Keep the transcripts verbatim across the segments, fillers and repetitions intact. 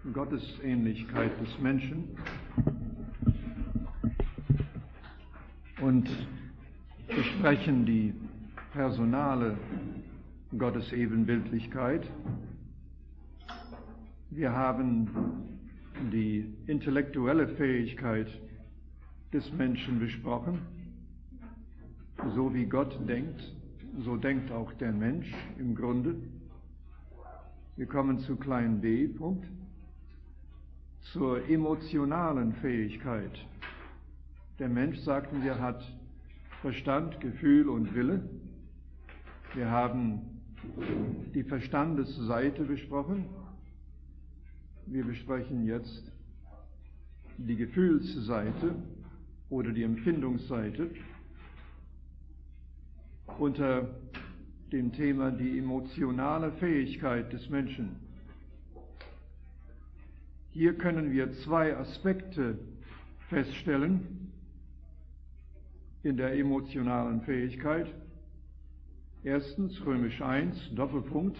Gottesähnlichkeit des Menschen und besprechen die personale Gottesebenbildlichkeit. Wir haben die intellektuelle Fähigkeit des Menschen besprochen. So wie Gott denkt, so denkt auch der Mensch im Grunde. Wir kommen zu klein b, Punkt, zur emotionalen Fähigkeit. Der Mensch, sagten wir, hat Verstand, Gefühl und Wille. Wir haben die Verstandesseite besprochen. Wir besprechen jetzt die Gefühlsseite oder die Empfindungsseite unter dem Thema die emotionale Fähigkeit des Menschen. Hier können wir zwei Aspekte feststellen in der emotionalen Fähigkeit. Erstens Römisch eins, Doppelpunkt.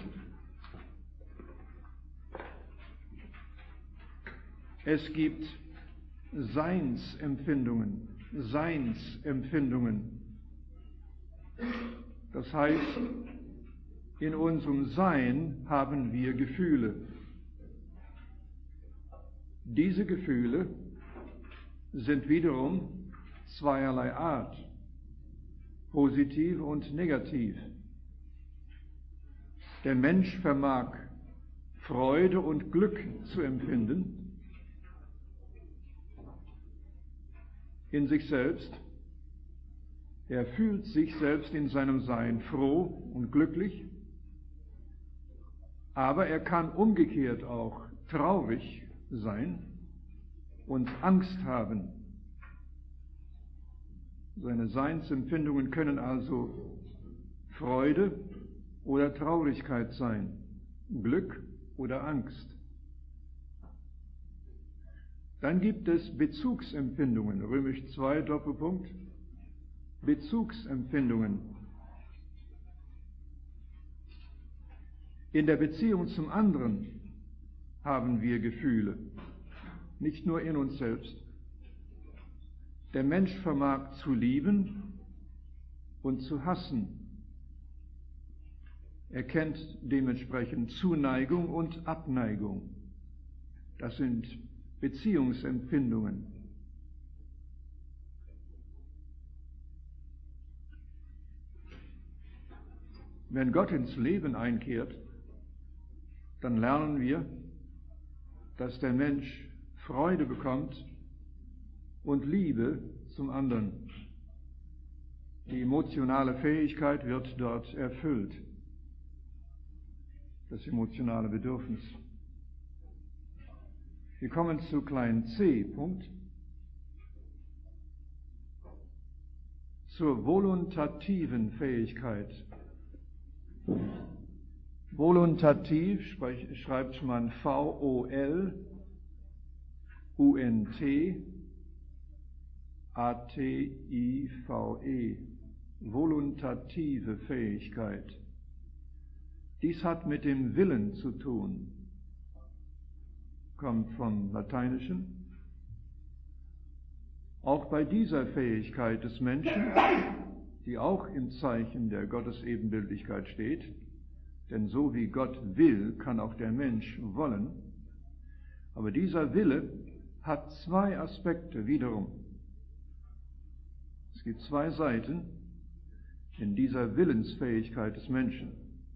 Es gibt Seinsempfindungen, Seinsempfindungen. Das heißt, in unserem Sein haben wir Gefühle. Diese Gefühle sind wiederum zweierlei Art, positiv und negativ. Der Mensch vermag Freude und Glück zu empfinden in sich selbst. Er fühlt sich selbst in seinem Sein froh und glücklich, aber er kann umgekehrt auch traurig sein und Angst haben. Seine Seinsempfindungen können also Freude oder Traurigkeit sein, Glück oder Angst. Dann gibt es Bezugsempfindungen, Römisch zwei, Doppelpunkt, Bezugsempfindungen. In der Beziehung zum anderen haben wir Gefühle, nicht nur in uns selbst. Der Mensch vermag zu lieben und zu hassen. Er kennt dementsprechend Zuneigung und Abneigung. Das sind Beziehungsempfindungen. Wenn Gott ins Leben einkehrt, dann lernen wir, dass der Mensch Freude bekommt und Liebe zum anderen. Die emotionale Fähigkeit wird dort erfüllt, das emotionale Bedürfnis. Wir kommen zu klein c, Punkt, zur voluntativen Fähigkeit. Voluntativ schreibt man V O L U N T A T I V E, voluntative Fähigkeit. Dies hat mit dem Willen zu tun, kommt vom Lateinischen. Auch bei dieser Fähigkeit des Menschen, die auch im Zeichen der Gottesebenbildlichkeit steht, denn so wie Gott will, kann auch der Mensch wollen. Aber dieser Wille hat zwei Aspekte wiederum. Es gibt zwei Seiten in dieser Willensfähigkeit des Menschen.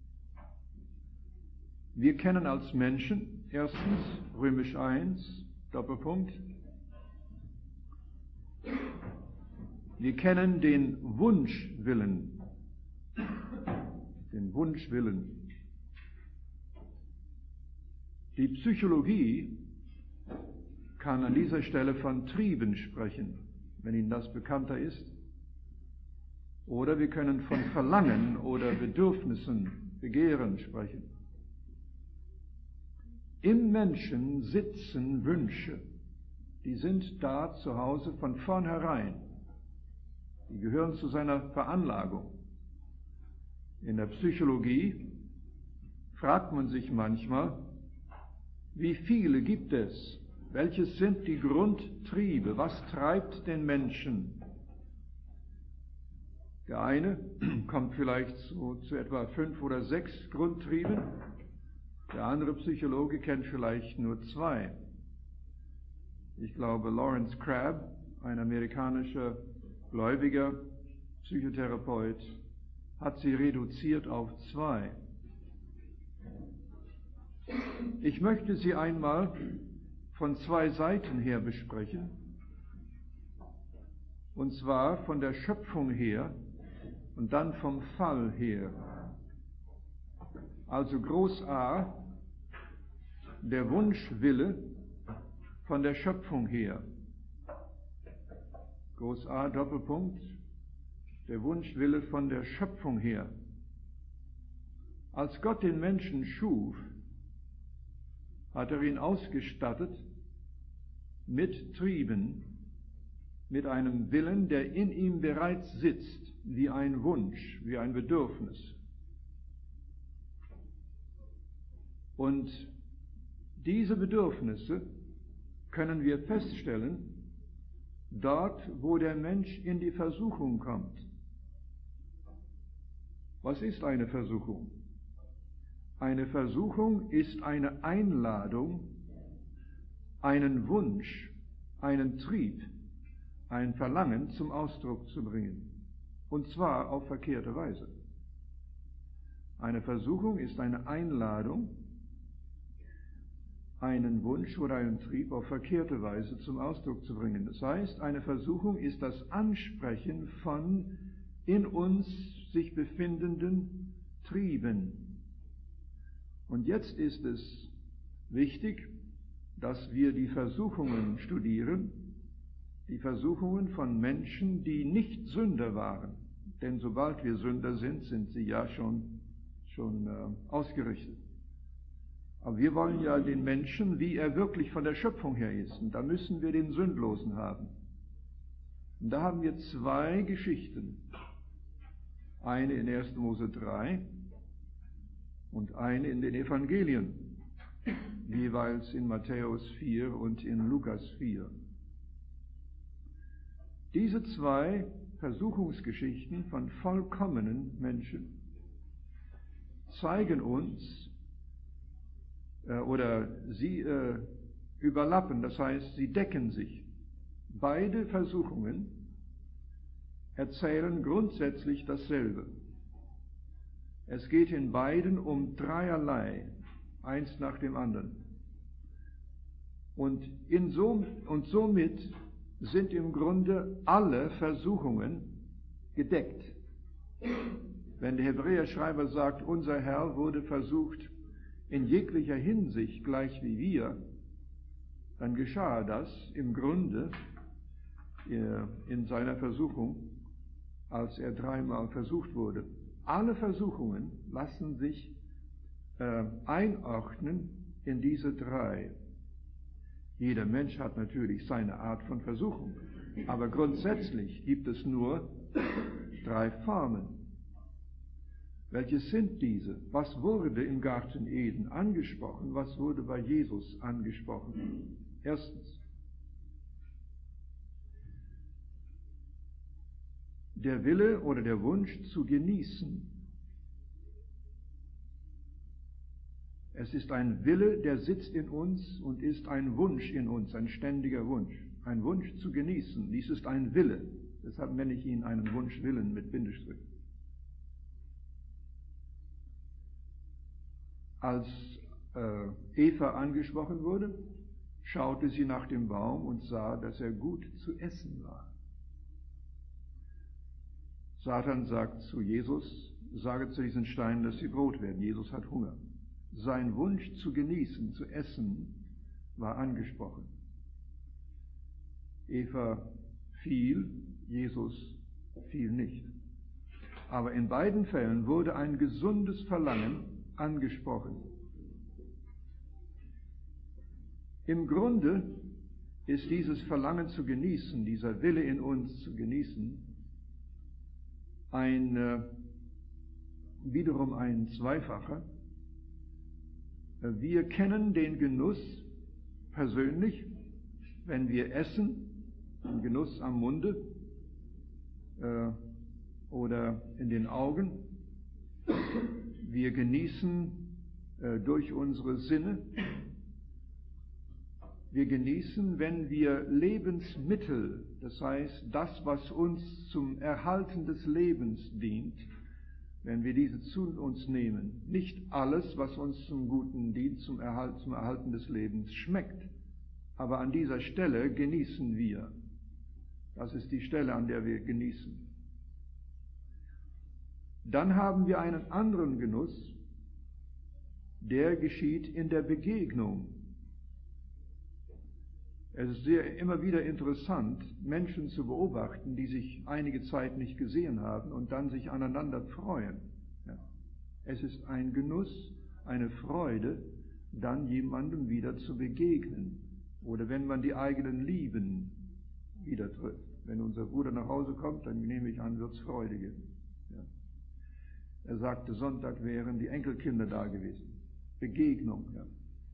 Wir kennen als Menschen erstens Römisch eins, Doppelpunkt. Wir kennen den Wunschwillen, den Wunschwillen. Die Psychologie kann an dieser Stelle von Trieben sprechen, wenn Ihnen das bekannter ist. Oder wir können von Verlangen oder Bedürfnissen, Begehren sprechen. Im Menschen sitzen Wünsche, die sind da zu Hause von vornherein. Die gehören zu seiner Veranlagung. In der Psychologie fragt man sich manchmal, Wie viele gibt es? Welches sind die Grundtriebe? Was treibt den Menschen? Der eine kommt vielleicht zu, zu etwa fünf oder sechs Grundtrieben. Der andere Psychologe kennt vielleicht nur zwei. Ich glaube, Lawrence Crabb, ein amerikanischer gläubiger Psychotherapeut, hat sie reduziert auf zwei. Ich möchte sie einmal von zwei Seiten her besprechen, und zwar von der Schöpfung her und dann vom Fall her. Also Groß A, der Wunschwille von der Schöpfung her. Groß A, Doppelpunkt, der Wunschwille von der Schöpfung her. Als Gott den Menschen schuf, hat er ihn ausgestattet mit Trieben, mit einem Willen, der in ihm bereits sitzt, wie ein Wunsch, wie ein Bedürfnis. Und diese Bedürfnisse können wir feststellen, dort, wo der Mensch in die Versuchung kommt. Was ist eine Versuchung? Eine Versuchung ist eine Einladung, einen Wunsch, einen Trieb, ein Verlangen zum Ausdruck zu bringen. Und zwar auf verkehrte Weise. Eine Versuchung ist eine Einladung, einen Wunsch oder einen Trieb auf verkehrte Weise zum Ausdruck zu bringen. Das heißt, eine Versuchung ist das Ansprechen von in uns sich befindenden Trieben. Und jetzt ist es wichtig, dass wir die Versuchungen studieren, die Versuchungen von Menschen, die nicht Sünder waren. Denn sobald wir Sünder sind, sind sie ja schon, schon äh, ausgerichtet. Aber wir wollen ja den Menschen, wie er wirklich von der Schöpfung her ist. Und da müssen wir den Sündlosen haben. Und da haben wir zwei Geschichten. Eine in erster Mose drei und eine in den Evangelien, jeweils in Matthäus vier und in Lukas vier. Diese zwei Versuchungsgeschichten von vollkommenen Menschen zeigen uns, äh, oder sie äh, überlappen, das heißt, sie decken sich. Beide Versuchungen erzählen grundsätzlich dasselbe. Es geht in beiden um dreierlei, eins nach dem anderen. Und, in so, und somit sind im Grunde alle Versuchungen gedeckt. Wenn der Hebräerschreiber sagt, unser Herr wurde versucht in jeglicher Hinsicht gleich wie wir, dann geschah das im Grunde in seiner Versuchung, als er dreimal versucht wurde. Alle Versuchungen lassen sich äh, einordnen in diese drei. Jeder Mensch hat natürlich seine Art von Versuchung, aber grundsätzlich gibt es nur drei Formen. Welche sind diese? Was wurde im Garten Eden angesprochen? Was wurde bei Jesus angesprochen? Erstens, der Wille oder der Wunsch zu genießen. Es ist ein Wille, der sitzt in uns und ist ein Wunsch in uns, ein ständiger Wunsch. Ein Wunsch zu genießen. Dies ist ein Wille. Deshalb nenne ich ihn einen Wunschwillen mit Bindestrich. Als äh, Eva angesprochen wurde, schaute sie nach dem Baum und sah, dass er gut zu essen war. Satan sagt zu Jesus, sage zu diesen Steinen, dass sie Brot werden. Jesus hat Hunger. Sein Wunsch zu genießen, zu essen, war angesprochen. Eva fiel, Jesus fiel nicht. Aber in beiden Fällen wurde ein gesundes Verlangen angesprochen. Im Grunde ist dieses Verlangen zu genießen, dieser Wille in uns zu genießen, ein, äh, wiederum ein zweifacher. Wir kennen den Genuss persönlich, wenn wir essen, den Genuss am Munde äh, oder in den Augen. Wir genießen äh, durch unsere Sinne. Wir genießen, wenn wir Lebensmittel, das heißt das, was uns zum Erhalten des Lebens dient, wenn wir diese zu uns nehmen. Nicht alles, was uns zum Guten dient, zum, Erhalt, zum Erhalten des Lebens schmeckt, aber an dieser Stelle genießen wir. Das ist die Stelle, an der wir genießen. Dann haben wir einen anderen Genuss, der geschieht in der Begegnung. Es ist sehr, immer wieder interessant, Menschen zu beobachten, die sich einige Zeit nicht gesehen haben und dann sich aneinander freuen. Ja. Es ist ein Genuss, eine Freude, dann jemandem wieder zu begegnen. Oder wenn man die eigenen Lieben wieder trifft. Wenn unser Bruder nach Hause kommt, dann nehme ich an, wird es Freude geben. Ja. Er sagte, Sonntag wären die Enkelkinder da gewesen. Begegnung, ja.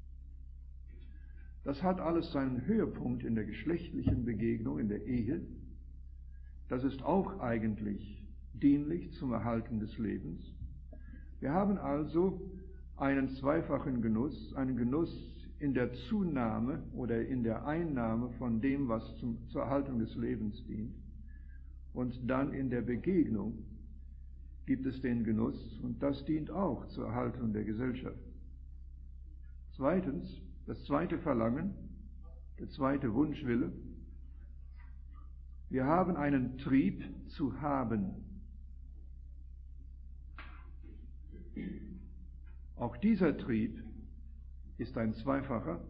Das hat alles seinen Höhepunkt in der geschlechtlichen Begegnung, in der Ehe. Das ist auch eigentlich dienlich zum Erhalten des Lebens. Wir haben also einen zweifachen Genuss, einen Genuss in der Zunahme oder in der Einnahme von dem, was zum, zur Erhaltung des Lebens dient. Und dann in der Begegnung gibt es den Genuss, und das dient auch zur Erhaltung der Gesellschaft. Zweitens, das zweite Verlangen, der zweite Wunschwille. Wir haben einen Trieb zu haben. Auch dieser Trieb ist ein zweifacher.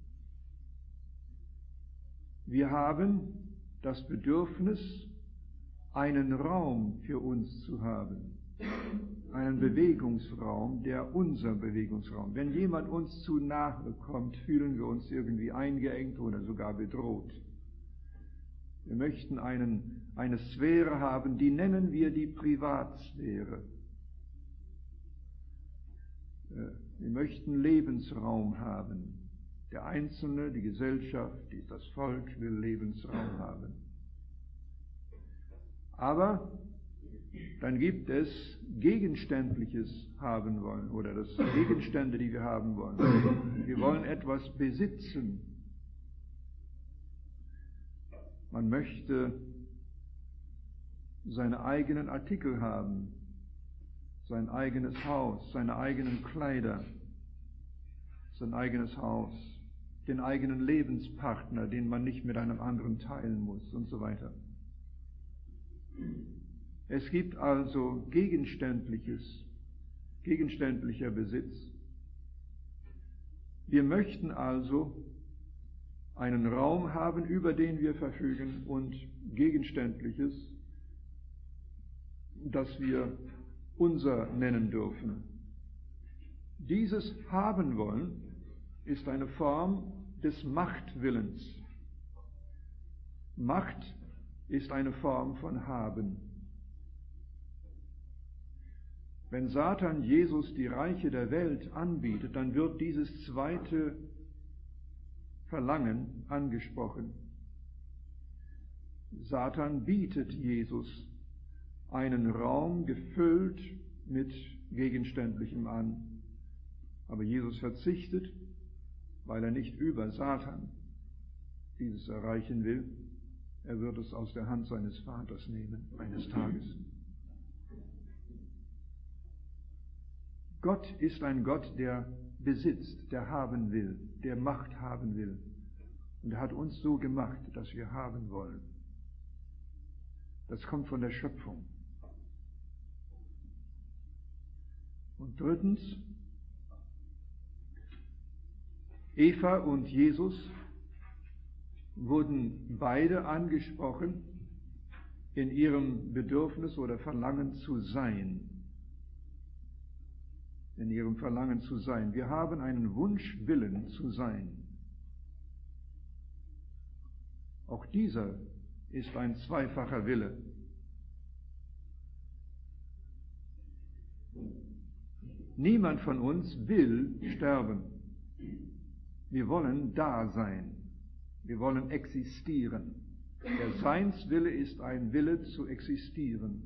Wir haben das Bedürfnis, einen Raum für uns zu haben. Einen Bewegungsraum, der unser Bewegungsraum. Wenn jemand uns zu nahe kommt, fühlen wir uns irgendwie eingeengt oder sogar bedroht. Wir möchten einen, eine Sphäre haben, die nennen wir die Privatsphäre. Wir möchten Lebensraum haben. Der Einzelne, die Gesellschaft, das Volk will Lebensraum haben. Aber dann gibt es Gegenständliches haben wollen oder das Gegenstände, die wir haben wollen. Wir wollen etwas besitzen. Man möchte seine eigenen Artikel haben, sein eigenes Haus, seine eigenen Kleider, sein eigenes Haus, den eigenen Lebenspartner, den man nicht mit einem anderen teilen muss und so weiter. Es gibt also gegenständliches, gegenständlicher Besitz. Wir möchten also einen Raum haben, über den wir verfügen, und Gegenständliches, das wir unser nennen dürfen. Dieses Haben wollen ist eine Form des Machtwillens. Macht ist eine Form von Haben. Wenn Satan Jesus die Reiche der Welt anbietet, dann wird dieses zweite Verlangen angesprochen. Satan bietet Jesus einen Raum gefüllt mit Gegenständlichem an. Aber Jesus verzichtet, weil er nicht über Satan dieses erreichen will. Er wird es aus der Hand seines Vaters nehmen, eines Tages. Gott ist ein Gott, der besitzt, der haben will, der Macht haben will. Und er hat uns so gemacht, dass wir haben wollen. Das kommt von der Schöpfung. Und drittens, Eva und Jesus wurden beide angesprochen in ihrem Bedürfnis oder Verlangen zu sein. In ihrem Verlangen zu sein. Wir haben einen Wunschwillen zu sein. Auch dieser ist ein zweifacher Wille. Niemand von uns will sterben. Wir wollen da sein. Wir wollen existieren. Der Seinswille ist ein Wille zu existieren.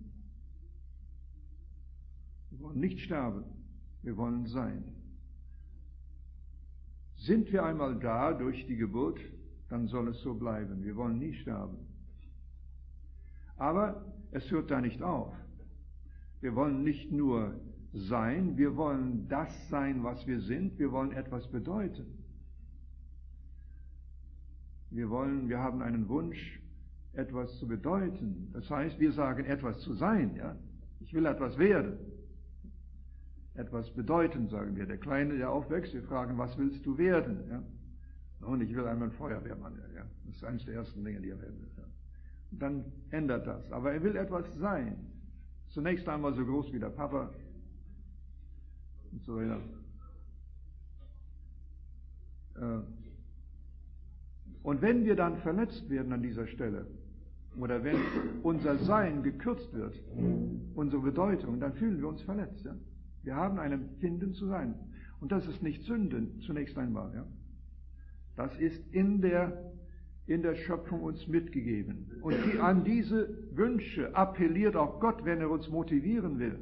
Wir wollen nicht sterben. Wir wollen sein. Sind wir einmal da durch die Geburt, dann soll es so bleiben. Wir wollen nie sterben. Aber es hört da nicht auf. Wir wollen nicht nur sein, wir wollen das sein, was wir sind. Wir wollen etwas bedeuten. Wir wollen, wir haben einen Wunsch, etwas zu bedeuten. Das heißt, wir sagen, etwas zu sein. Ja? Ich will etwas werden. Etwas bedeuten, sagen wir. Der Kleine, der aufwächst, wir fragen, was willst du werden? Ja? Und ich will einmal ein Feuerwehrmann werden. Ja? Das ist eines der ersten Dinge, die er werden will. Ja? Und dann ändert das. Aber er will etwas sein. Zunächst einmal so groß wie der Papa. Und so weiter. Und wenn wir dann verletzt werden an dieser Stelle, oder wenn unser Sein gekürzt wird, unsere Bedeutung, dann fühlen wir uns verletzt. Ja? Wir haben ein Empfinden zu sein. Und das ist nicht Sünde, zunächst einmal. Ja? Das ist in der, in der Schöpfung uns mitgegeben. Und die, an diese Wünsche appelliert auch Gott, wenn er uns motivieren will.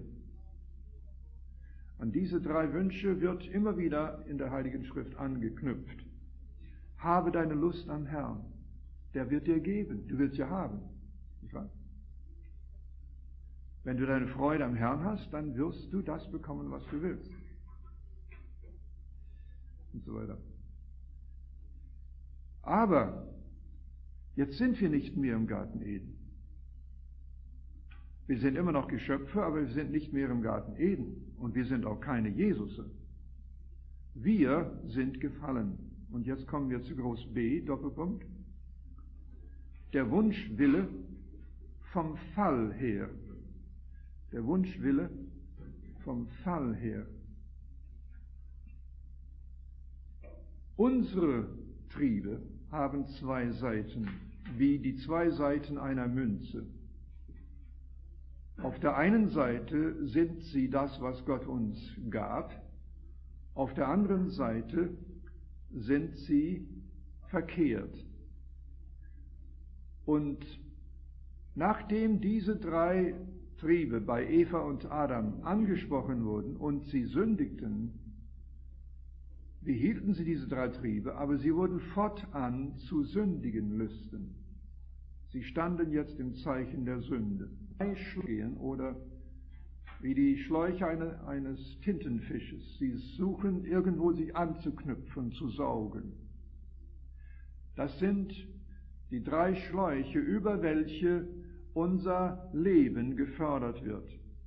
An diese drei Wünsche wird immer wieder in der Heiligen Schrift angeknüpft. Habe deine Lust am Herrn. Der wird dir geben. Du willst ja haben. Nicht wahr? Wenn du deine Freude am Herrn hast, dann wirst du das bekommen, was du willst. Und so weiter. Aber jetzt sind wir nicht mehr im Garten Eden. Wir sind immer noch Geschöpfe, aber wir sind nicht mehr im Garten Eden. Und wir sind auch keine Jesusse. Wir sind gefallen. Und jetzt kommen wir zu Groß B, Doppelpunkt. Der Wunschwille vom Fall her. Der Wunschwille vom Fall her. Unsere Triebe haben zwei Seiten, wie die zwei Seiten einer Münze. Auf der einen Seite sind sie das, was Gott uns gab. Auf der anderen Seite sind sie verkehrt. Und nachdem diese drei Triebe bei Eva und Adam angesprochen wurden und sie sündigten, behielten sie diese drei Triebe, aber sie wurden fortan zu sündigen Lüsten. Sie standen jetzt im Zeichen der Sünde. Oder wie die Schläuche eine, eines Tintenfisches. Sie suchen irgendwo sich anzuknüpfen, zu saugen. Das sind die drei Schläuche, über welche unser Leben gefördert wird.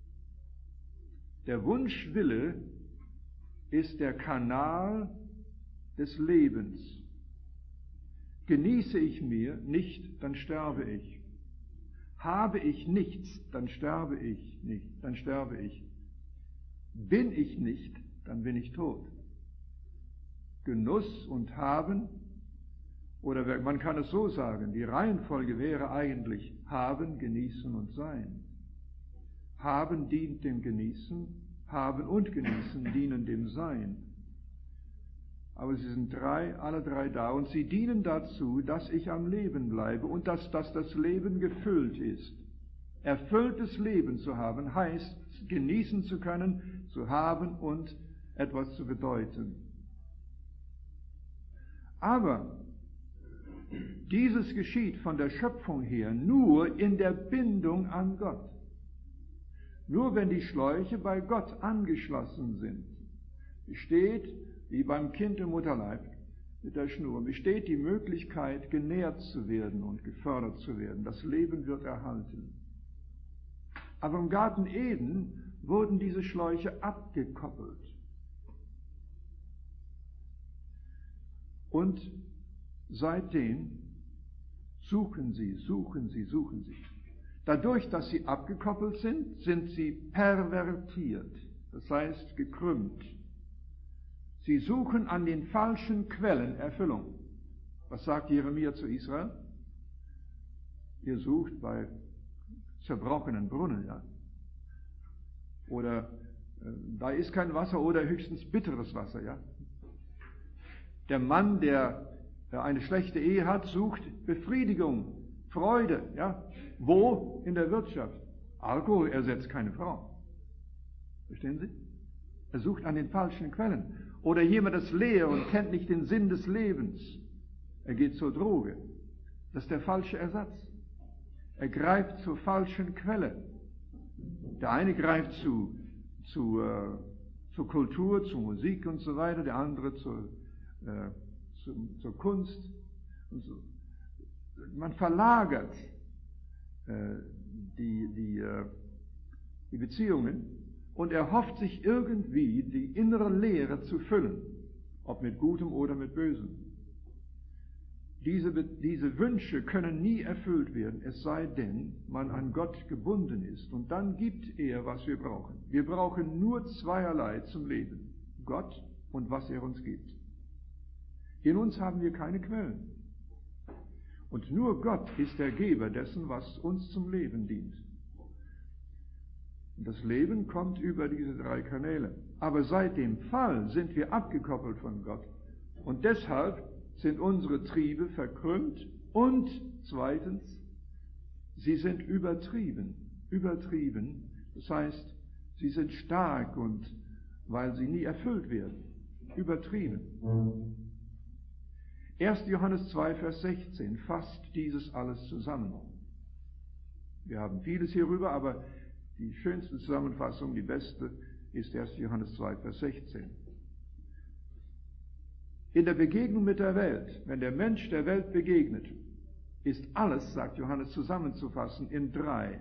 Der Wunschwille ist der Kanal des Lebens. Genieße ich mir nicht, dann sterbe ich. Habe ich nichts, dann sterbe ich nicht, dann sterbe ich. Bin ich nicht, dann bin ich tot. Genuss und Haben, oder man kann es so sagen, die Reihenfolge wäre eigentlich Haben, Genießen und Sein. Haben dient dem Genießen, Haben und Genießen dienen dem Sein. Aber sie sind drei, alle drei da und sie dienen dazu, dass ich am Leben bleibe und dass, dass das Leben gefüllt ist. Erfülltes Leben zu haben heißt, genießen zu können, zu haben und etwas zu bedeuten. Aber dieses geschieht von der Schöpfung her nur in der Bindung an Gott. Nur wenn die Schläuche bei Gott angeschlossen sind, besteht, wie beim Kind im Mutterleib mit der Schnur, besteht die Möglichkeit, genährt zu werden und gefördert zu werden. Das Leben wird erhalten. Aber im Garten Eden wurden diese Schläuche abgekoppelt. Und seitdem suchen sie, suchen sie, suchen sie. Dadurch, dass sie abgekoppelt sind, sind sie pervertiert, das heißt gekrümmt. Sie suchen an den falschen Quellen Erfüllung. Was sagt Jeremia zu Israel? Ihr sucht bei zerbrochenen Brunnen, ja. Oder äh, da ist kein Wasser oder höchstens bitteres Wasser, ja. Der Mann, der eine schlechte Ehe hat, sucht Befriedigung, Freude. Ja? Wo? In der Wirtschaft. Alkohol ersetzt keine Frau. Verstehen Sie? Er sucht an den falschen Quellen. Oder jemand ist leer und kennt nicht den Sinn des Lebens. Er geht zur Droge. Das ist der falsche Ersatz. Er greift zur falschen Quelle. Der eine greift zu, zu, äh, zur Kultur, zur Musik und so weiter, der andere zur, äh, zu, zur Kunst. Und so. Man verlagert äh, die, die, äh, die Beziehungen und er hofft sich irgendwie die innere Leere zu füllen, ob mit Gutem oder mit Bösem. Diese, diese Wünsche können nie erfüllt werden, es sei denn, man an Gott gebunden ist. Und dann gibt er, was wir brauchen. Wir brauchen nur zweierlei zum Leben. Gott und was er uns gibt. In uns haben wir keine Quellen. Und nur Gott ist der Geber dessen, was uns zum Leben dient. Und das Leben kommt über diese drei Kanäle. Aber seit dem Fall sind wir abgekoppelt von Gott. Und deshalb sind unsere Triebe verkrümmt und zweitens, sie sind übertrieben. Übertrieben, das heißt, sie sind stark und weil sie nie erfüllt werden. Übertrieben. erster Johannes zwei, Vers sechzehn fasst dieses alles zusammen. Wir haben vieles hierüber, aber die schönste Zusammenfassung, die beste, ist erster Johannes zwei, Vers sechzehn. In der Begegnung mit der Welt, wenn der Mensch der Welt begegnet, ist alles, sagt Johannes, zusammenzufassen in drei.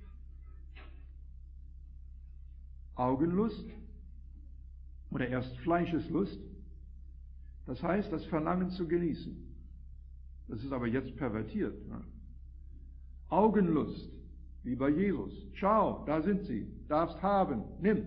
Augenlust oder erst Fleischeslust, das heißt das Verlangen zu genießen. Das ist aber jetzt pervertiert. Ne? Augenlust, wie bei Jesus. Schau, da sind sie, darfst haben, nimm.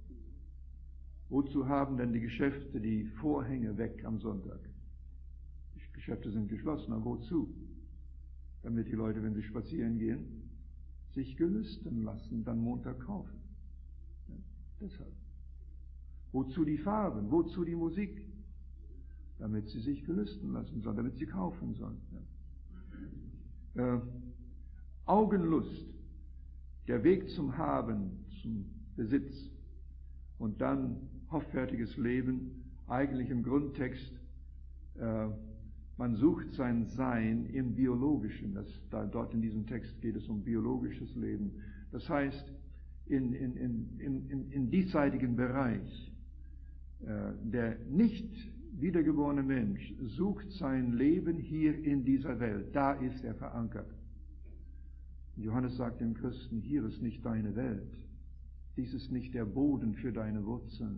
Wozu haben denn die Geschäfte die Vorhänge weg am Sonntag? Die Geschäfte sind geschlossen, aber wozu? Damit die Leute, wenn sie spazieren gehen, sich gelüsten lassen, dann Montag kaufen. Ja, deshalb. Wozu die Farben? Wozu die Musik? Damit sie sich gelüsten lassen sollen, damit sie kaufen sollen. Ja. Äh, Augenlust, der Weg zum Haben, zum Besitz und dann hoffärtiges Leben, eigentlich im Grundtext, äh, man sucht sein Sein im Biologischen. Das, da, dort in diesem Text geht es um biologisches Leben. Das heißt, in, in, in, in, in diesseitigen Bereich, äh, der nicht wiedergeborene Mensch sucht sein Leben hier in dieser Welt. Da ist er verankert. Johannes sagt dem Christen, hier ist nicht deine Welt. Dies ist nicht der Boden für deine Wurzeln.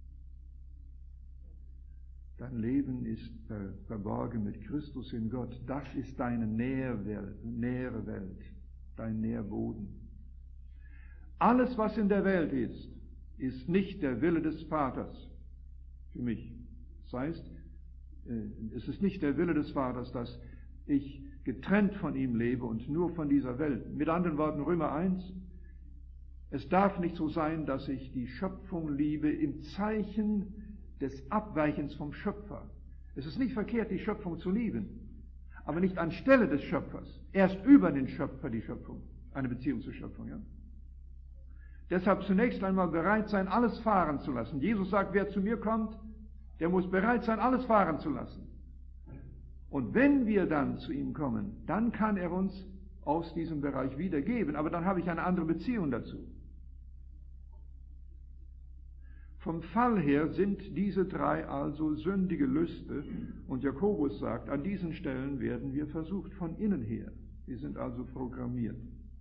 Dein Leben ist verborgen mit Christus in Gott. Das ist deine Nährwelt, nähere Welt, dein Nährboden. Alles, was in der Welt ist, ist nicht der Wille des Vaters für mich. Das heißt, es ist nicht der Wille des Vaters, dass ich getrennt von ihm lebe und nur von dieser Welt. Mit anderen Worten, Römer eins, es darf nicht so sein, dass ich die Schöpfung liebe im Zeichen des Abweichens vom Schöpfer. Es ist nicht verkehrt, die Schöpfung zu lieben, aber nicht anstelle des Schöpfers. Erst über den Schöpfer die Schöpfung, eine Beziehung zur Schöpfung. Ja? Deshalb zunächst einmal bereit sein, alles fahren zu lassen. Jesus sagt, wer zu mir kommt, der muss bereit sein, alles fahren zu lassen. Und wenn wir dann zu ihm kommen, dann kann er uns aus diesem Bereich wiedergeben, aber dann habe ich eine andere Beziehung dazu. Vom Fall her sind diese drei also sündige Lüste und Jakobus sagt, an diesen Stellen werden wir versucht von innen her. Wir sind also programmiert.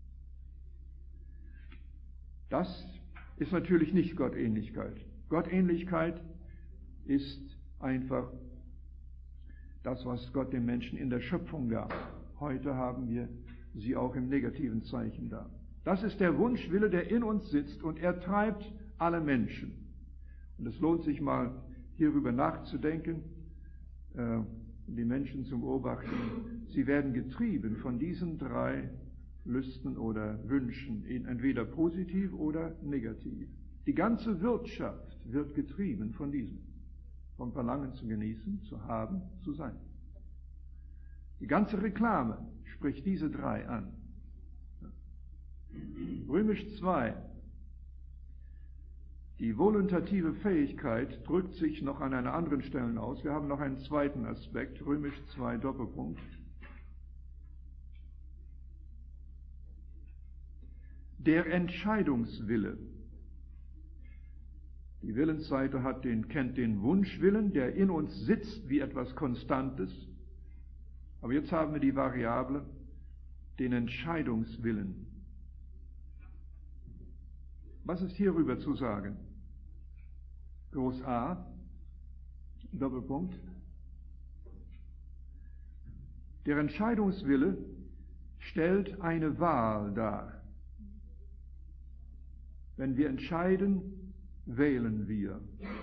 Das ist natürlich nicht Gottähnlichkeit. Gottähnlichkeit ist einfach das, was Gott dem Menschen in der Schöpfung gab. Heute haben wir sie auch im negativen Zeichen da. Das ist der Wunschwille, der in uns sitzt und er treibt alle Menschen. Und es lohnt sich mal, hierüber nachzudenken, äh, die Menschen zu beobachten. Sie werden getrieben von diesen drei Lüsten oder Wünschen, entweder positiv oder negativ. Die ganze Wirtschaft wird getrieben von diesem. vom Verlangen zu genießen, zu haben, zu sein. Die ganze Reklame spricht diese drei an. Römisch zwei. Die voluntative Fähigkeit drückt sich noch an einer anderen Stelle aus. Wir haben noch einen zweiten Aspekt, Römisch zwei Doppelpunkt. Der Entscheidungswille. Die Willensseite hat den, kennt den Wunschwillen, der in uns sitzt wie etwas Konstantes. Aber jetzt haben wir die Variable, den Entscheidungswillen. Was ist hierüber zu sagen? Groß A, Doppelpunkt. Der Entscheidungswille stellt eine Wahl dar. Wenn wir entscheiden, wählen wir.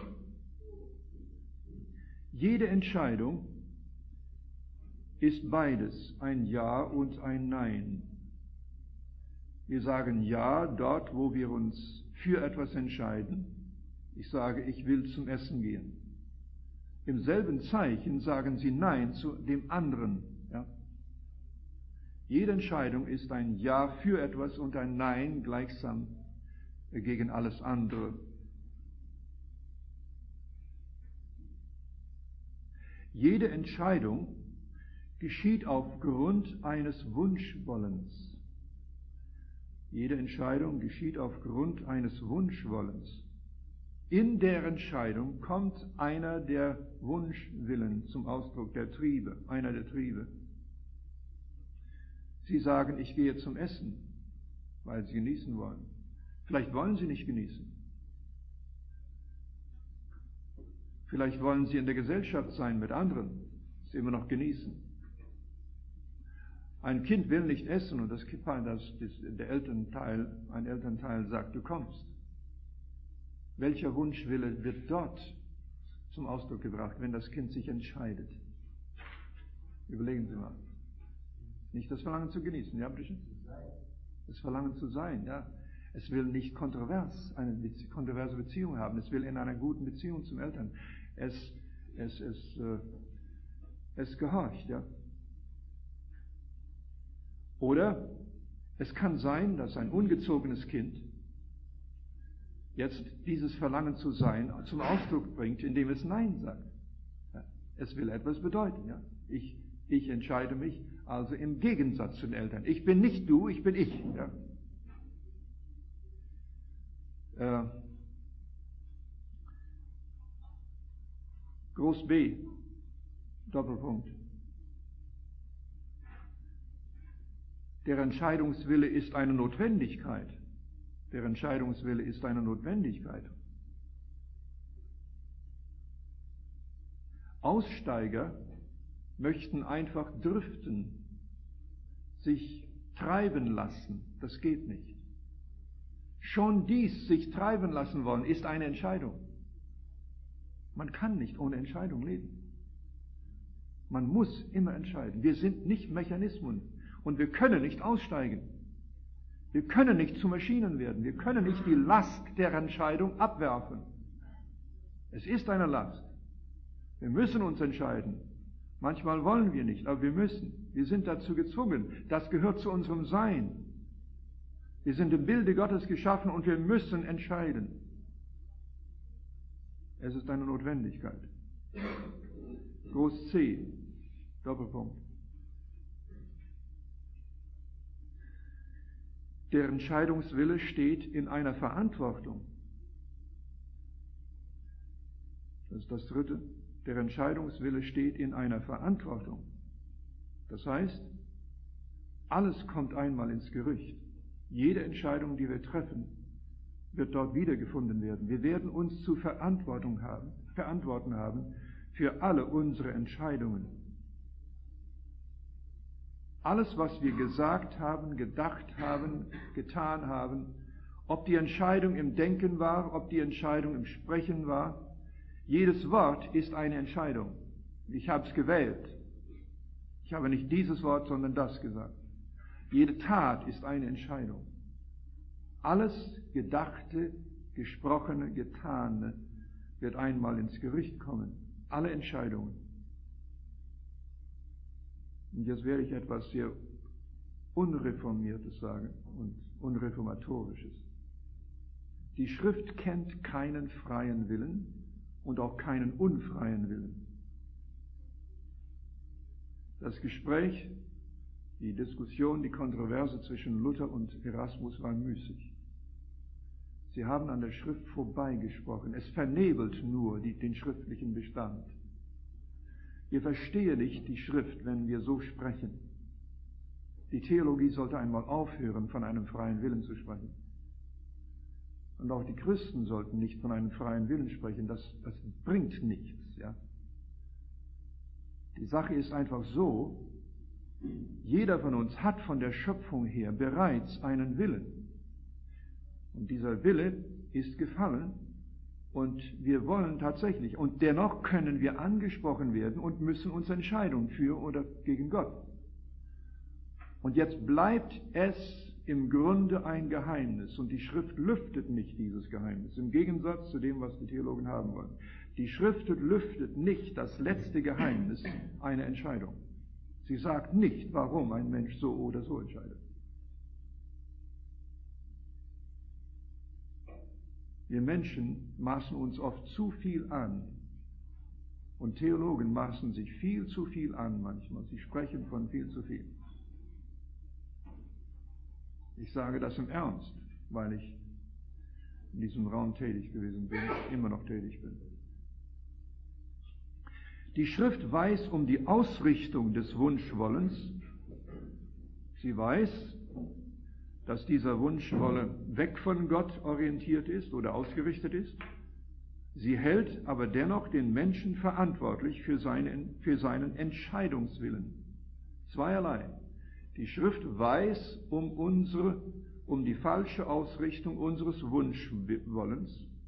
Jede Entscheidung ist beides, ein Ja und ein Nein. Wir sagen Ja dort, wo wir uns für etwas entscheiden. Ich sage, ich will zum Essen gehen. Im selben Zeichen sagen Sie Nein zu dem anderen. Ja? Jede Entscheidung ist ein Ja für etwas und ein Nein gleichsam gegen alles andere. Jede Entscheidung geschieht aufgrund eines Wunschwollens. Jede Entscheidung geschieht aufgrund eines Wunschwollens. In der Entscheidung kommt einer der Wunschwillen zum Ausdruck, der Triebe, einer der Triebe. Sie sagen, ich gehe zum Essen, weil Sie genießen wollen. Vielleicht wollen Sie nicht genießen. Vielleicht wollen Sie in der Gesellschaft sein mit anderen, Sie immer noch genießen. Ein Kind will nicht essen und das, das, das, der Elternteil, ein Elternteil sagt, du kommst. Welcher Wunschwille wird dort zum Ausdruck gebracht, wenn das Kind sich entscheidet? Überlegen Sie mal. Nicht das Verlangen zu genießen, ja, bitte? Das Verlangen zu sein, ja. Es will nicht kontrovers, eine kontroverse Beziehung haben. Es will in einer guten Beziehung zum Eltern. Es, es, es, äh, es gehorcht, ja. Oder es kann sein, dass ein ungezogenes Kind jetzt dieses Verlangen zu sein zum Ausdruck bringt, indem es Nein sagt. Ja, es will etwas bedeuten. Ja. Ich, ich entscheide mich also im Gegensatz zu den Eltern. Ich bin nicht du, ich bin ich. Ja. Äh, Groß B, Doppelpunkt. Der Entscheidungswille ist eine Notwendigkeit. Der Entscheidungswille ist eine Notwendigkeit. Aussteiger möchten einfach driften, sich treiben lassen. Das geht nicht. Schon dies, sich treiben lassen wollen, ist eine Entscheidung. Man kann nicht ohne Entscheidung leben. Man muss immer entscheiden. Wir sind nicht Mechanismen und wir können nicht aussteigen. Wir können nicht zu Maschinen werden. Wir können nicht die Last der Entscheidung abwerfen. Es ist eine Last. Wir müssen uns entscheiden. Manchmal wollen wir nicht, aber wir müssen. Wir sind dazu gezwungen. Das gehört zu unserem Sein. Wir sind im Bilde Gottes geschaffen und wir müssen entscheiden. Es ist eine Notwendigkeit. Groß C, Doppelpunkt. Der Entscheidungswille steht in einer Verantwortung. Das ist das Dritte. Der Entscheidungswille steht in einer Verantwortung. Das heißt, alles kommt einmal ins Gericht. Jede Entscheidung, die wir treffen, wird dort wiedergefunden werden. Wir werden uns zu Verantwortung haben, verantworten haben für alle unsere Entscheidungen. Alles, was wir gesagt haben, gedacht haben, getan haben, ob die Entscheidung im Denken war, ob die Entscheidung im Sprechen war, jedes Wort ist eine Entscheidung. Ich habe es gewählt. Ich habe nicht dieses Wort, sondern das gesagt. Jede Tat ist eine Entscheidung. Alles Gedachte, Gesprochene, Getane wird einmal ins Gericht kommen. alle Entscheidungen. Und jetzt werde ich etwas sehr Unreformiertes sagen und Unreformatorisches. Die Schrift kennt keinen freien Willen und auch keinen unfreien Willen. Das Gespräch, die Diskussion, die Kontroverse zwischen Luther und Erasmus war müßig. Sie haben an der Schrift vorbeigesprochen. Es vernebelt nur die, den schriftlichen Bestand. Wir verstehen nicht die Schrift, wenn wir so sprechen. Die Theologie sollte einmal aufhören, von einem freien Willen zu sprechen. Und auch die Christen sollten nicht von einem freien Willen sprechen. Das, das bringt nichts. Ja? Die Sache ist einfach so, jeder von uns hat von der Schöpfung her bereits einen Willen. Und dieser Wille ist gefallen und wir wollen tatsächlich, und dennoch können wir angesprochen werden und müssen uns entscheiden für oder gegen Gott. Und jetzt bleibt es im Grunde ein Geheimnis und die Schrift lüftet nicht dieses Geheimnis, im Gegensatz zu dem, was die Theologen haben wollen. Die Schrift lüftet nicht das letzte Geheimnis einer Entscheidung. Sie sagt nicht, warum ein Mensch so oder so entscheidet. Wir Menschen maßen uns oft zu viel an und Theologen maßen sich viel zu viel an manchmal. Sie sprechen von viel zu viel. Ich sage das im Ernst, weil ich in diesem Raum tätig gewesen bin, immer noch tätig bin. Die Schrift weiß um die Ausrichtung des Wunschwollens. Sie weiß, dass dieser Wunschwolle weg von Gott orientiert ist oder ausgerichtet ist. Sie hält aber dennoch den Menschen verantwortlich für seinen, für seinen Entscheidungswillen. Zweierlei. Die Schrift weiß um unsere, um die falsche Ausrichtung unseres Wunschwollens.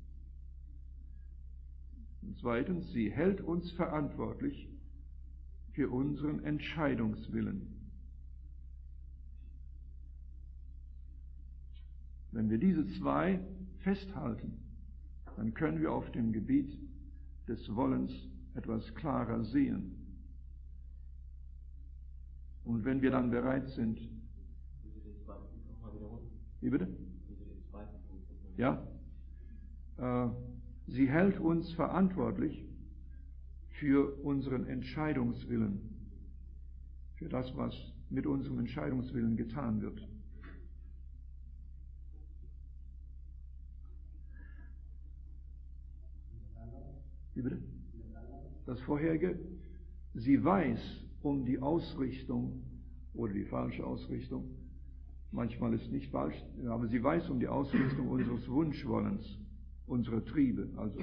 Und zweitens, sie hält uns verantwortlich für unseren Entscheidungswillen. Wenn wir diese zwei festhalten, dann können wir auf dem Gebiet des Wollens etwas klarer sehen. Und wenn wir dann bereit sind, wie bitte? Ja, äh, sie hält uns verantwortlich für unseren Entscheidungswillen, für das, was mit unserem Entscheidungswillen getan wird. Wie bitte? Das vorherige, sie weiß um die Ausrichtung oder die falsche Ausrichtung, manchmal ist nicht falsch, aber sie weiß um die Ausrichtung unseres Wunschwollens, unserer Triebe. Also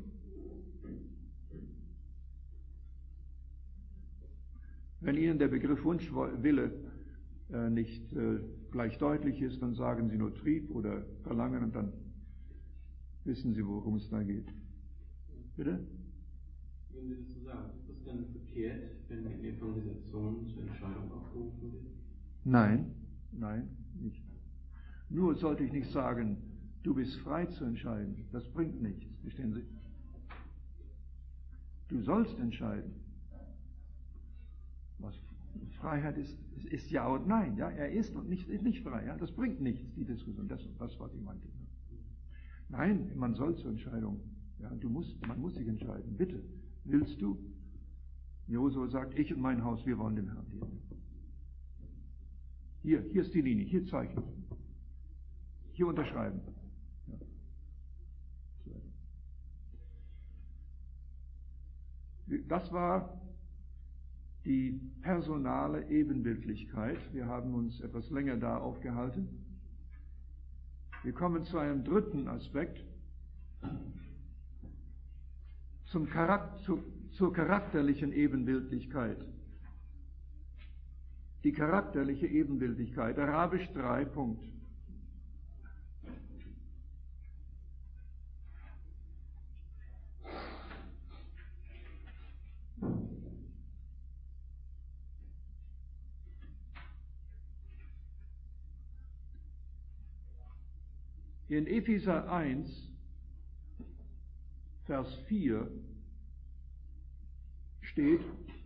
wenn Ihnen der Begriff Wunschwille äh, nicht äh, gleich deutlich ist, dann sagen Sie nur Trieb oder Verlangen und dann wissen Sie, worum es da geht. Bitte? Wenn Sie das so sagen, ist das dann verkehrt, wenn in der Evangelisation zur Entscheidung aufgerufen wird? Nein, nein, nicht. Nur sollte ich nicht sagen, du bist frei zu entscheiden. Das bringt nichts, verstehen Sie? Du sollst entscheiden. Was Freiheit ist, ist ja und nein. Ja? Er ist und nicht, ist nicht frei. Ja? Das bringt nichts, die Diskussion. Das, das was ich meinte. Nein, man soll zur Entscheidung. Ja, du musst, man muss sich entscheiden. Bitte, willst du? Josua sagt, ich und mein Haus, wir wollen dem Herrn dienen. Hier, hier ist die Linie, hier zeichnen. Hier unterschreiben. Ja. Das war die personale Ebenbildlichkeit. Wir haben uns etwas länger da aufgehalten. Wir kommen zu einem dritten Aspekt. Zum Charakter, zu, zur charakterlichen Ebenbildlichkeit. Die charakterliche Ebenbildlichkeit, Arabisch drei, Punkt. In Epheser eins, Vers vier steht,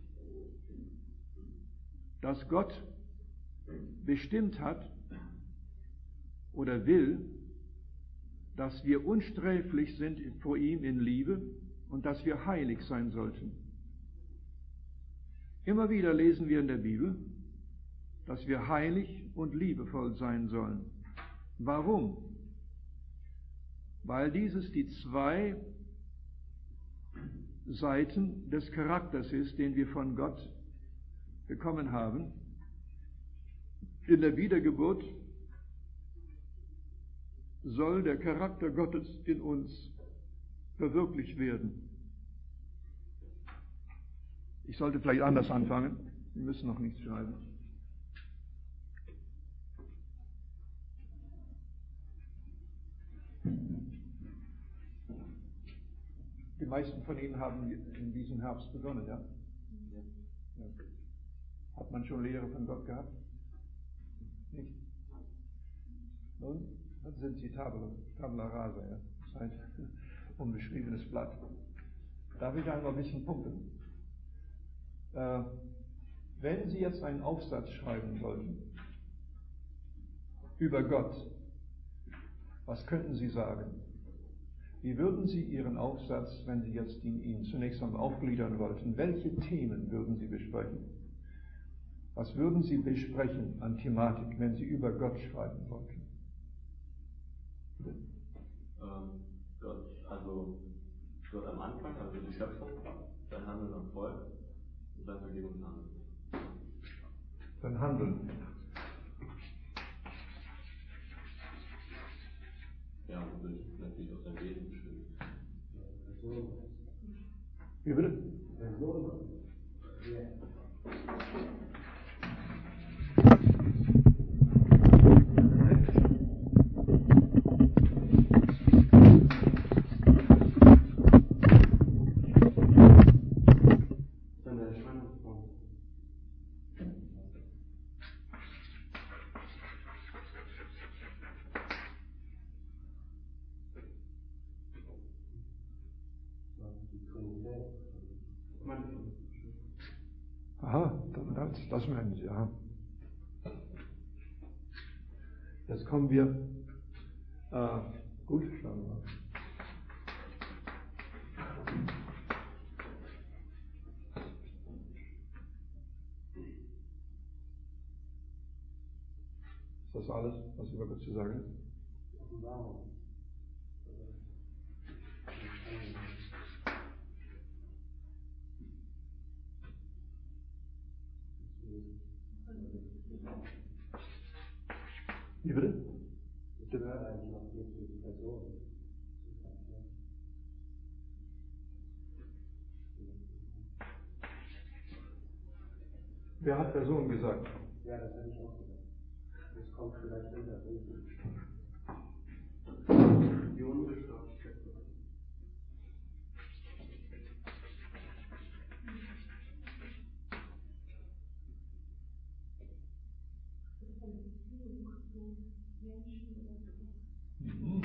dass Gott bestimmt hat oder will, dass wir unsträflich sind vor ihm in Liebe und dass wir heilig sein sollten. Immer wieder lesen wir in der Bibel, dass wir heilig und liebevoll sein sollen. Warum? Weil dieses die zwei Seiten des Charakters ist, den wir von Gott bekommen haben. In der Wiedergeburt soll der Charakter Gottes in uns verwirklicht werden. Ich sollte vielleicht anders anfangen. Wir müssen noch nichts schreiben. Die meisten von Ihnen haben in diesem Herbst begonnen, ja? Ja. Hat man schon Lehre von Gott gehabt? Nicht? Nun, dann sind Sie Tabula, Tabula Rasa, ja? Das heißt, unbeschriebenes Blatt. Darf ich einmal ein bisschen punkten? Äh, wenn Sie jetzt einen Aufsatz schreiben sollten über Gott, was könnten Sie sagen? Wie würden Sie Ihren Aufsatz, wenn Sie jetzt ihn, ihn zunächst einmal aufgliedern wollten, welche Themen würden Sie besprechen? Was würden Sie besprechen an Thematik, wenn Sie über Gott schreiben wollten? Ähm, Gott, also Gott am Anfang, also die Schöpfung, dann Handeln und Volk und dann Vergebung und Handeln. Dann Handeln. Ja, und würde ich natürlich auch sein Wesen bestimmen. Wie bitte? Aha, das, das meinen Sie, ja. Jetzt kommen wir, äh, gut, schauen wir mal. Ist das alles, was über Gott zu sagen ist? Wie bitte? Wer hat Person gesagt? Ja, das hätte ich auch gesagt. Das kommt vielleicht hinter. Die Unbeständigkeit. Mhm.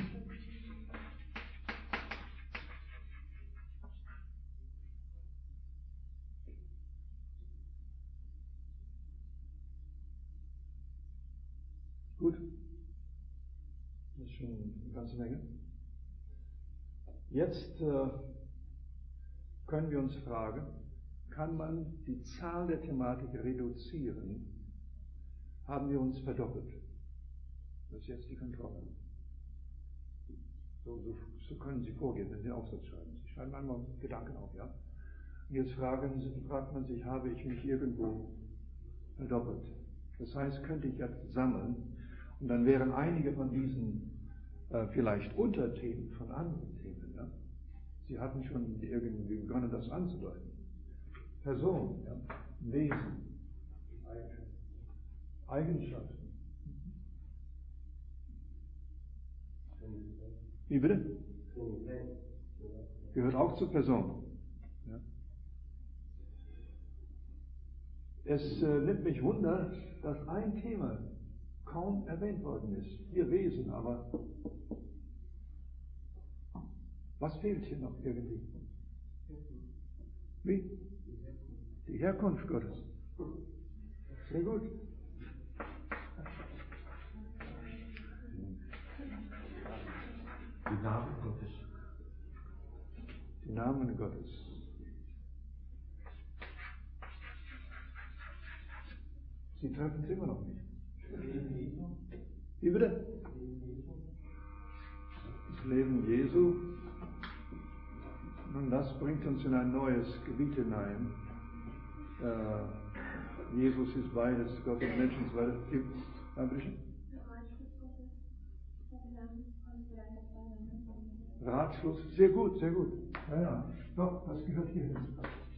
Gut. Das ist schon eine ganze Menge. Jetzt äh, können wir uns fragen, kann man die Zahl der Thematik reduzieren? Haben wir uns verdoppelt? Das ist jetzt die Kontrolle. So, so, so können Sie vorgehen, wenn Sie einen Aufsatz schreiben. Sie schreiben einmal Gedanken auf, ja? Und jetzt fragen, fragt man sich, habe ich mich irgendwo verdoppelt? Das heißt, könnte ich jetzt sammeln und dann wären einige von diesen äh, vielleicht Unterthemen von anderen Themen. Ja? Sie hatten schon irgendwie begonnen, das anzudeuten. Person, ja? Wesen, Eigenschaften. Wie bitte? Gehört auch zur Person. Ja? Es äh, nimmt mich Wunder, dass ein Thema kaum erwähnt worden ist. Hier Wesen, aber was fehlt hier noch irgendwie? Wie? Die Herkunft Gottes. Sehr gut. Die Namen Gottes. Die Namen Gottes. Sie treffen es immer noch nicht. Wie bitte? Das Leben Jesu. Nun, das bringt uns in ein neues Gebiet hinein. Äh, Jesus ist beides, Gott und Mensch und so weiter. Ja, bitte? Ratschluss, sehr gut, sehr gut. Ja, ja, doch, das gehört hier hin.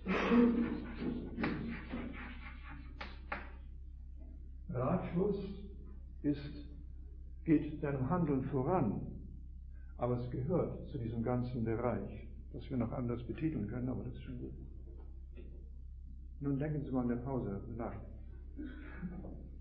Ratschluss ist, geht deinem Handeln voran, aber es gehört zu diesem ganzen Bereich, das wir noch anders betiteln können, aber das ist schon gut. Nun denken Sie mal in der Pause nach.